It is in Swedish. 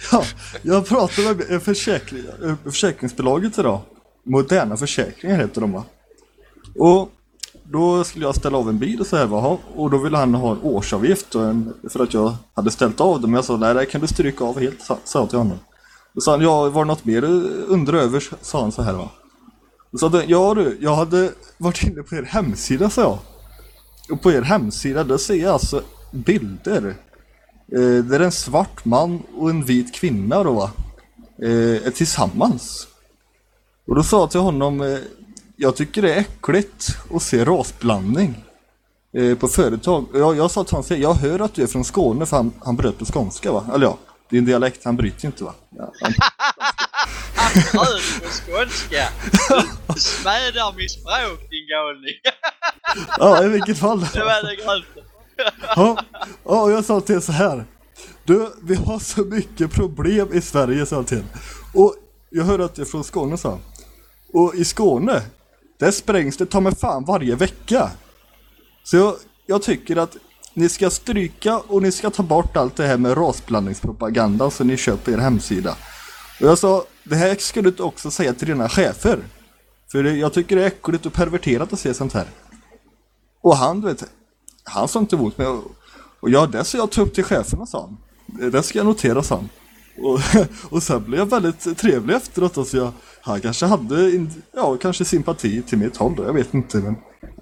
Ja, jag pratade med försäkringsbolaget idag. Moderna försäkringar heter de, va? Och då skulle jag ställa av en bil och så här, va? Och då ville han ha en årsavgift för att jag hade ställt av dem. Jag sa, nej, det kan du stryka av helt, sa jag till honom. Då sa han, ja, var det något mer du undrar över, sa han så här, va? Då sa han, ja du, jag hade varit inne på er hemsida, sa jag. Och på er hemsida, då ser jag alltså bilder. Det är en svart man och en vit kvinna då, va? Är tillsammans. Och då sa jag till honom, jag tycker det är äckligt att se rasblandning på företag. Jag sa till honom, jag hör att du är från Skåne, för han bröt på skånska, va? Eller ja, det är en dialekt, han bryter inte, va? Ja, han bröt på skånska. Du smädar min språk, din galning. Ja, i vilket fall. Det var det grönt. Ja, och jag sa till så här. Du, vi har så mycket problem i Sverige, sa till. Och jag hörde att det är från Skåne, sa. Och i Skåne, där sprängs det ta med fan varje vecka. Så jag tycker att ni ska stryka och ni ska ta bort allt det här med rasblandningspropaganda som ni kör på er hemsida. Och jag sa, det här ska du också säga till dina chefer. För jag tycker det är äckligt och perverterat att se sånt här. Och han, du vet, han sa inte emot mig. Och jag, det ska jag ta upp till cheferna, sa han. Det ska jag notera, sa han. Och sen blev jag väldigt trevlig efteråt. Så han kanske hade kanske sympati till mitt håll då, jag vet inte. Men